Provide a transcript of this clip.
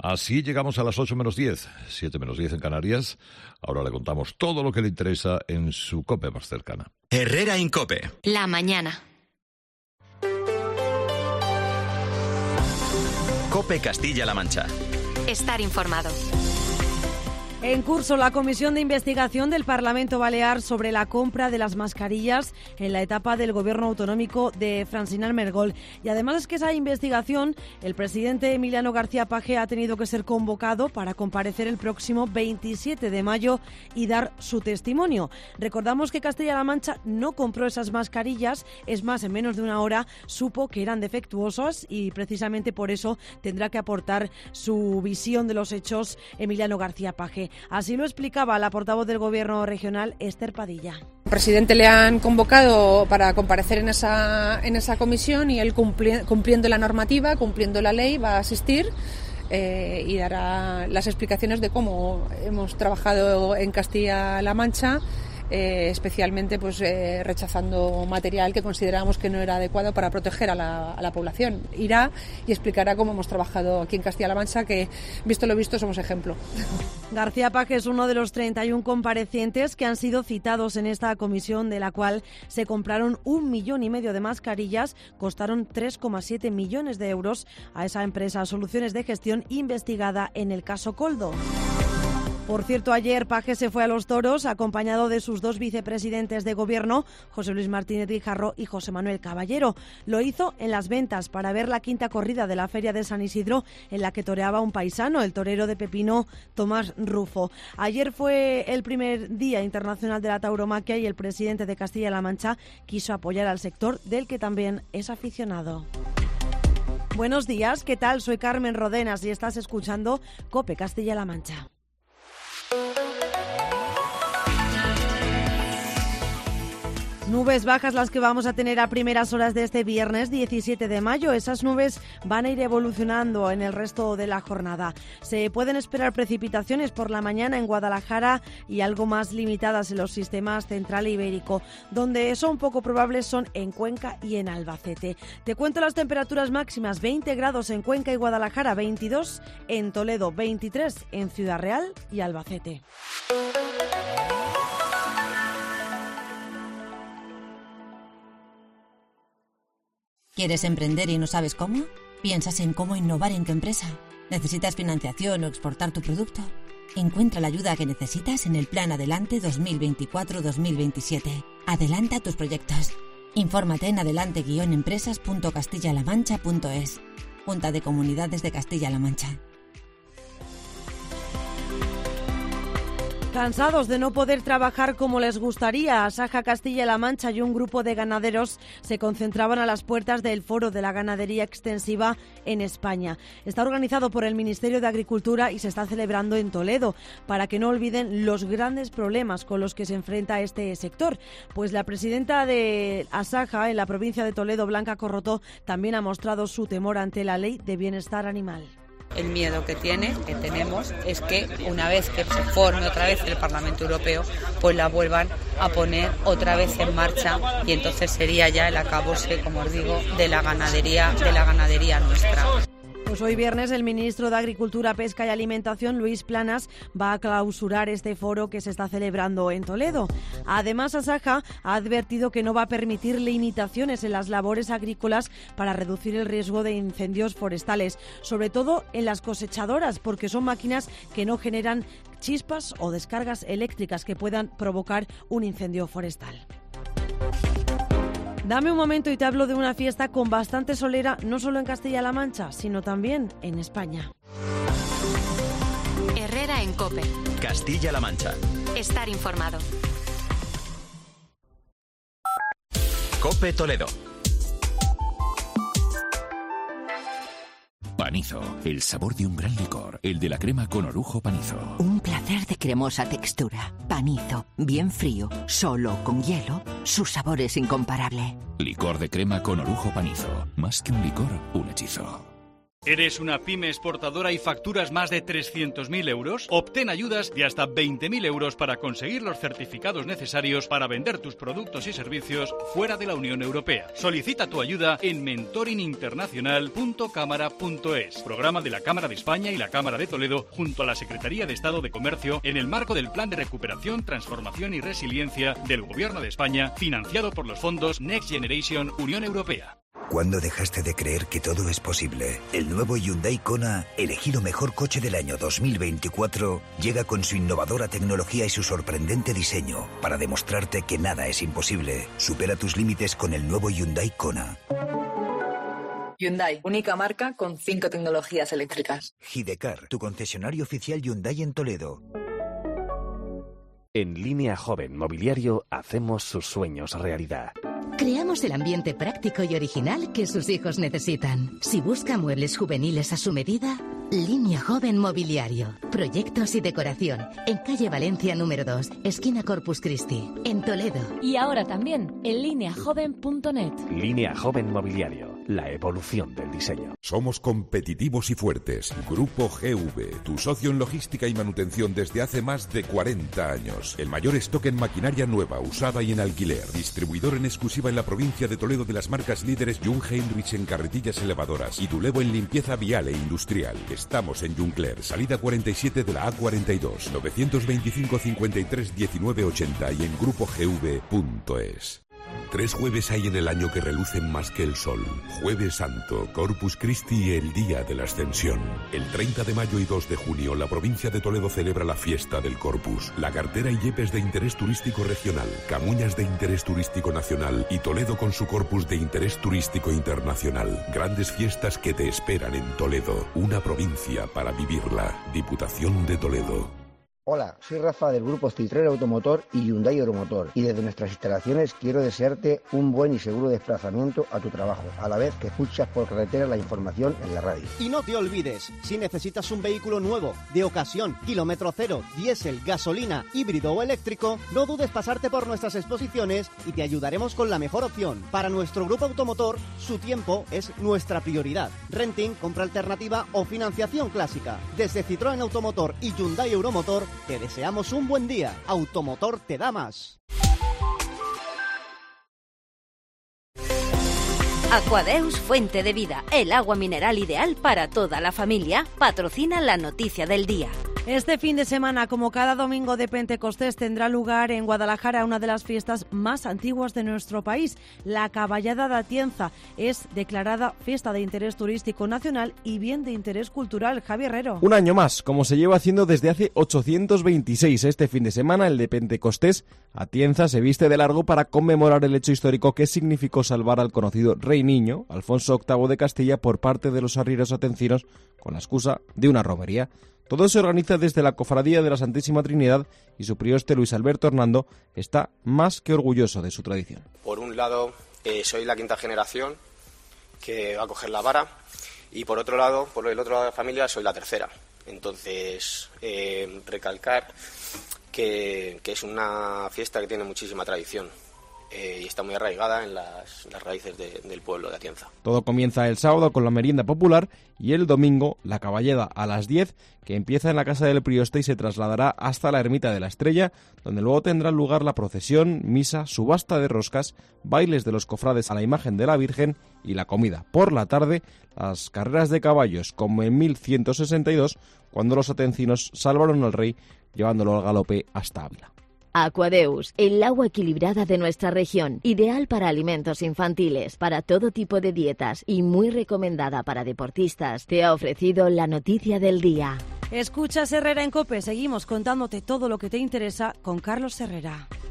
Así llegamos a las 8 menos 10, 7 menos 10 en Canarias. Ahora le contamos todo lo que le interesa en su COPE más cercana. Herrera Incope. La mañana. COPE Castilla-La Mancha. Estar informado. En curso la comisión de investigación del Parlamento Balear sobre la compra de las mascarillas en la etapa del gobierno autonómico de Francina Armengol. Y además es que esa investigación, el presidente Emiliano García Paje ha tenido que ser convocado para comparecer el próximo 27 de mayo y dar su testimonio. Recordamos que Castilla-La Mancha no compró esas mascarillas, es más, en menos de una hora supo que eran defectuosas y precisamente por eso tendrá que aportar su visión de los hechos Emiliano García Paje. Así lo explicaba la portavoz del Gobierno regional, Esther Padilla. Al presidente le han convocado para comparecer en esa comisión y él cumpliendo la normativa, cumpliendo la ley, va a asistir y dará las explicaciones de cómo hemos trabajado en Castilla-La Mancha, especialmente rechazando material que considerábamos que no era adecuado para proteger a la población. Irá y explicará cómo hemos trabajado aquí en Castilla-La Mancha, que visto lo visto somos ejemplo. García Paje es uno de los 31 comparecientes que han sido citados en esta comisión, de la cual se compraron 1,5 millones de mascarillas, costaron 3,7 millones de euros a esa empresa Soluciones de Gestión investigada en el caso Coldo. Por cierto, ayer Paje se fue a los toros acompañado de sus dos vicepresidentes de gobierno, José Luis Martínez Guijarro y José Manuel Caballero. Lo hizo en Las Ventas para ver la quinta corrida de la Feria de San Isidro, en la que toreaba un paisano, el torero de Pepino, Tomás Rufo. Ayer fue el primer Día Internacional de la Tauromaquia y el presidente de Castilla-La Mancha quiso apoyar al sector, del que también es aficionado. Buenos días, ¿qué tal? Soy Carmen Rodenas y estás escuchando COPE Castilla-La Mancha. Nubes bajas las que vamos a tener a primeras horas de este viernes 17 de mayo. Esas nubes van a ir evolucionando en el resto de la jornada. Se pueden esperar precipitaciones por la mañana en Guadalajara y algo más limitadas en los sistemas central e ibérico. Donde son poco probables son en Cuenca y en Albacete. Te cuento las temperaturas máximas: 20 grados en Cuenca y Guadalajara, 22 en Toledo, 23 en Ciudad Real y Albacete. ¿Quieres emprender y no sabes cómo? ¿Piensas en cómo innovar en tu empresa? ¿Necesitas financiación o exportar tu producto? Encuentra la ayuda que necesitas en el Plan Adelante 2024-2027. Adelanta tus proyectos. Infórmate en adelante-empresas.castillalamancha.es. Junta de Comunidades de Castilla-La Mancha. Cansados de no poder trabajar como les gustaría, Asaja Castilla-La Mancha y un grupo de ganaderos se concentraban a las puertas del Foro de la Ganadería Extensiva en España. Está organizado por el Ministerio de Agricultura y se está celebrando en Toledo, para que no olviden los grandes problemas con los que se enfrenta este sector. Pues la presidenta de Asaja en la provincia de Toledo, Blanca Corrotó, también ha mostrado su temor ante la Ley de Bienestar Animal. El miedo que tenemos, es que una vez que se forme otra vez el Parlamento Europeo, pues la vuelvan a poner otra vez en marcha y entonces sería ya el acabose, como os digo, de la ganadería nuestra. Pues hoy viernes el ministro de Agricultura, Pesca y Alimentación, Luis Planas, va a clausurar este foro que se está celebrando en Toledo. Además, Asaja ha advertido que no va a permitir limitaciones en las labores agrícolas para reducir el riesgo de incendios forestales, sobre todo en las cosechadoras, porque son máquinas que no generan chispas o descargas eléctricas que puedan provocar un incendio forestal. Dame un momento y te hablo de una fiesta con bastante solera, no solo en Castilla-La Mancha, sino también en España. Herrera en COPE. Castilla-La Mancha. Estar informado. COPE Toledo. Panizo, el sabor de un gran licor, el de la crema con orujo Panizo. Un placer de cremosa textura. Panizo, bien frío, solo con hielo, su sabor es incomparable. Licor de crema con orujo Panizo, más que un licor, un hechizo. ¿Eres una pyme exportadora y facturas más de 300.000 euros? Obtén ayudas de hasta 20.000 euros para conseguir los certificados necesarios para vender tus productos y servicios fuera de la Unión Europea. Solicita tu ayuda en mentoringinternacional.cámara.es, programa de la Cámara de España y la Cámara de Toledo junto a la Secretaría de Estado de Comercio en el marco del Plan de Recuperación, Transformación y Resiliencia del Gobierno de España, financiado por los fondos Next Generation Unión Europea. ¿Cuándo dejaste de creer que todo es posible? El nuevo Hyundai Kona, elegido mejor coche del año 2024, llega con su innovadora tecnología y su sorprendente diseño para demostrarte que nada es imposible. Supera tus límites con el nuevo Hyundai Kona. Hyundai, única marca con 5 tecnologías eléctricas. Hidecar, tu concesionario oficial Hyundai en Toledo. En Línea Joven Mobiliario hacemos sus sueños realidad. Creamos el ambiente práctico y original que sus hijos necesitan. Si busca muebles juveniles a su medida, Línea Joven Mobiliario. Proyectos y decoración. En calle Valencia número 2, esquina Corpus Christi, en Toledo. Y ahora también en lineajoven.net. Línea Joven Mobiliario. La evolución del diseño. Somos competitivos y fuertes. Grupo GV, tu socio en logística y manutención desde hace más de 40 años. El mayor stock en maquinaria nueva, usada y en alquiler. Distribuidor en exclusiva en la provincia de Toledo de las marcas líderes Jung Heinrich en carretillas elevadoras y Dulevo en limpieza vial e industrial. Estamos en Juncler, salida 47 de la A42, 925 53 19 80 y en grupogv.es. 3 jueves hay en el año que relucen más que el sol. Jueves Santo, Corpus Christi, el Día de la Ascensión. El 30 de mayo y 2 de junio, la provincia de Toledo celebra la fiesta del Corpus. La cartera y Yepes de interés turístico regional, Camuñas de interés turístico nacional y Toledo con su Corpus de interés turístico internacional. Grandes fiestas que te esperan en Toledo. Una provincia para vivirla. Diputación de Toledo. Hola, soy Rafa del grupo Citroën Automotor y Hyundai Euromotor y desde nuestras instalaciones quiero desearte un buen y seguro desplazamiento a tu trabajo, a la vez que escuchas por carretera la información en la radio. Y no te olvides, si necesitas un vehículo nuevo, de ocasión, kilómetro cero, diésel, gasolina, híbrido o eléctrico, no dudes pasarte por nuestras exposiciones y te ayudaremos con la mejor opción. Para nuestro grupo automotor, su tiempo es nuestra prioridad. Renting, compra alternativa o financiación clásica. Desde Citroën Automotor y Hyundai Euromotor, te deseamos un buen día. Automotor te da más. Aquadeus Fuente de Vida, el agua mineral ideal para toda la familia, patrocina la noticia del día. Este fin de semana, como cada domingo de Pentecostés, tendrá lugar en Guadalajara una de las fiestas más antiguas de nuestro país. La Caballada de Atienza es declarada fiesta de interés turístico nacional y bien de interés cultural. Javi Herrero. Un año más, como se lleva haciendo desde hace 826. Este fin de semana, el de Pentecostés, Atienza se viste de largo para conmemorar el hecho histórico que significó salvar al conocido Rey Niño, Alfonso VIII de Castilla, por parte de los arrieros atencinos con la excusa de una romería. Todo se organiza desde la Cofradía de la Santísima Trinidad y su prioste Luis Alberto Hernando está más que orgulloso de su tradición. Por un lado, soy la quinta generación que va a coger la vara y por otro lado, por el otro lado de la familia, soy la tercera. Entonces, recalcar que es una fiesta que tiene muchísima tradición. Y está muy arraigada en las raíces del pueblo de Atienza. Todo comienza el sábado con la merienda popular y el domingo la caballada a las 10, que empieza en la casa del prioste y se trasladará hasta la ermita de la Estrella, donde luego tendrá lugar la procesión, misa, subasta de roscas, bailes de los cofrades a la imagen de la Virgen y la comida. Por la tarde, las carreras de caballos, como en 1162, cuando los atencinos salvaron al rey llevándolo al galope hasta Ávila. Aquadeus, el agua equilibrada de nuestra región, ideal para alimentos infantiles, para todo tipo de dietas y muy recomendada para deportistas, te ha ofrecido la noticia del día. Escuchas Herrera en COPE, seguimos contándote todo lo que te interesa con Carlos Herrera.